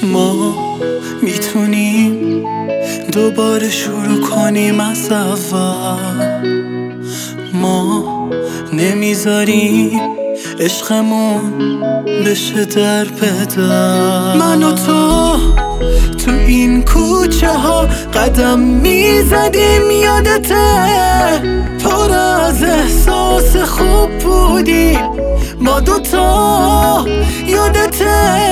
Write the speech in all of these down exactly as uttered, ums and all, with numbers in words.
ما میتونیم دوباره شروع کنیم از اول. ما نمیذاریم عشقمون بشه در بدر. من و تو تو این کوچه ها قدم میزدیم، یادته؟ پر از احساس خوب بودیم ما دوتا، یادته؟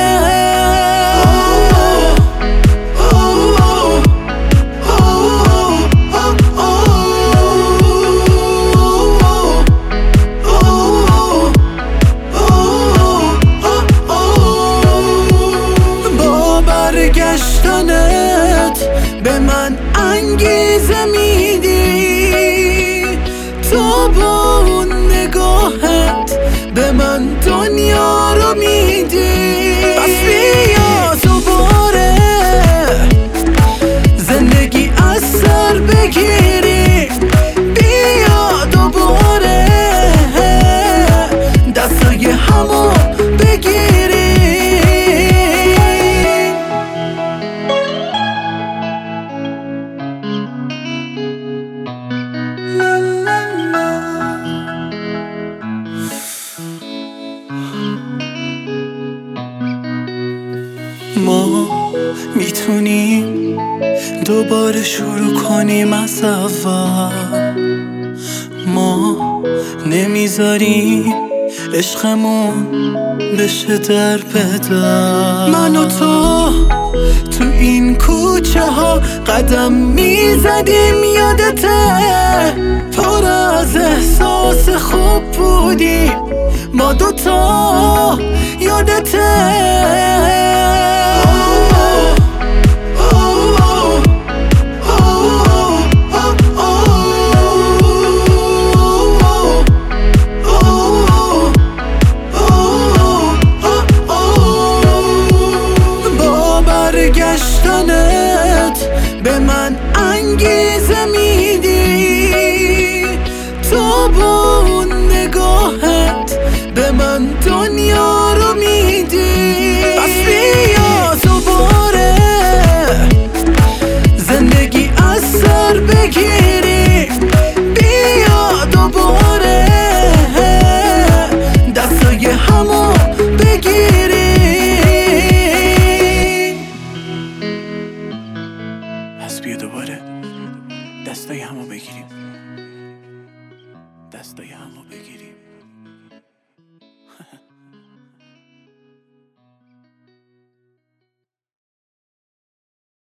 برگشتنت به من انگیزه میدی، تو با اون نگاهت به من دنیا رو میدی. پس بیا دوباره زندگی از سر بگیری، بیا دوباره دستای همو بگیری. ما میتونیم دوباره شروع کنیم از اول. ما نمیذاریم عشقمون بشه در بدر. من و تو تو این کوچه ها قدم میزدیم، یادته؟ پر از احساس خوب بودیم ما دوتا، یادته؟ برگشتنت به من انگیزه میدی، تو با اون نگاهت به من دنیا رو میدی. پس بیا دوباره زندگی از سر بگیری، بیا دوباره دستای همو بگیری. پس بیا دوباره دستای همو بگیریم، دستای همو بگیریم.